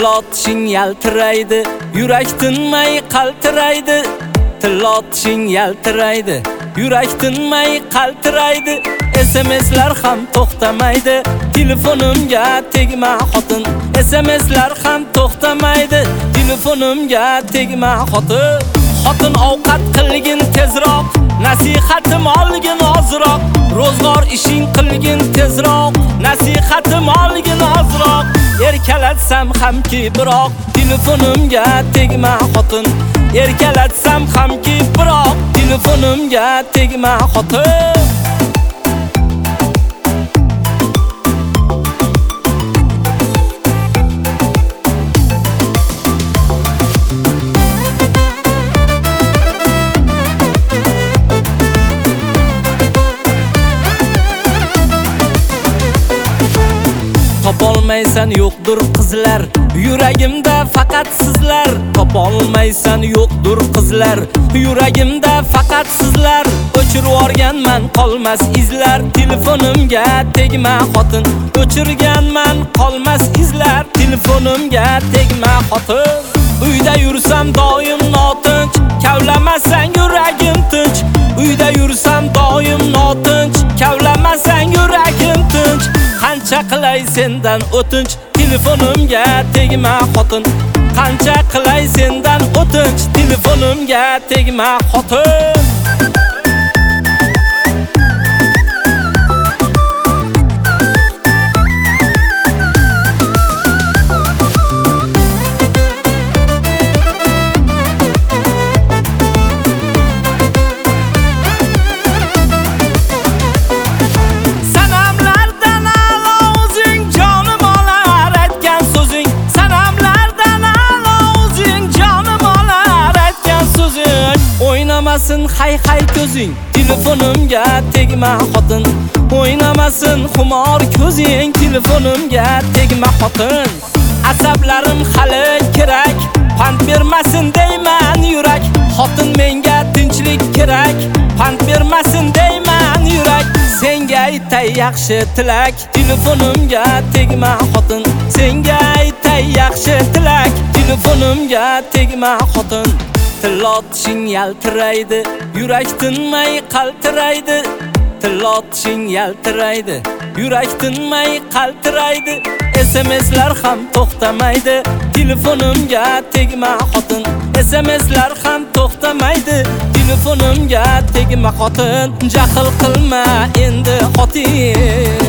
Tilotishing yaltiraydi, yurak tinmay qaltiraydi. Tilotishing yaltiraydi, yurak tinmay qaltiraydi. SMS'lar ham to'xtamaydi, telefonimga tegma xotin. SMS'lar ham to'xtamaydi, telefonimga tegma xotin. Xotin ovqat qilgin tezroq, nasihatim olgin ozroq. Ro'zg'or ishing qilgin tezroq, nasihatim olgin ozroq. Erkalatsam hamki biroq, telefonimga tegma xotin. Erkalatsam hamki biroq, telefonimga tegma xotin. Topolmaysan yo'qdur qizlar, yuragimda faqat sizlar. Topolmaysan yo'qdur qizlar, yuragimda faqat sizlar. O'chirib yorganman qolmas izlar, telefonimga tegma xotin. O'chirganman qolmas izlar, telefonimga tegma xotin. Uyda yursam doim notinch, kavlamasang yuragim tinch. Uyda yursam doim notinch, kavlamasang yuragim tinch. Qancha qilay sendan o'tinch, telefonimga tegma xotin. Qancha qilay sendan o'tinch, telefonimga tegma xotin. O'ynamasin hay ko'zing, telefonimga tegma xotin. O'ynamasin xumor ko'zing, telefonimga tegma xotin. Asablarim hali kerak, pand bermasin deyman yurak. Xotin menga tinchlik kerak, pand bermasin deyman yurak. Senga aytay yaxshi tilak, telefonimga tegma xotin. Senga aytay yaxshi tilak, telefonimga tegma xotin. Tilotishing yaltiraydi, yurak tinmay qaltiraydi. Tilotishing yaltiraydi, yurak tinmay qaltiraydi. SMS'lar ham to'xtamaydi, telefonimga tegma xotin. SMS'lar ham to'xtamaydi, telefonimga tegma xotin. Jahl qilma endi xotin.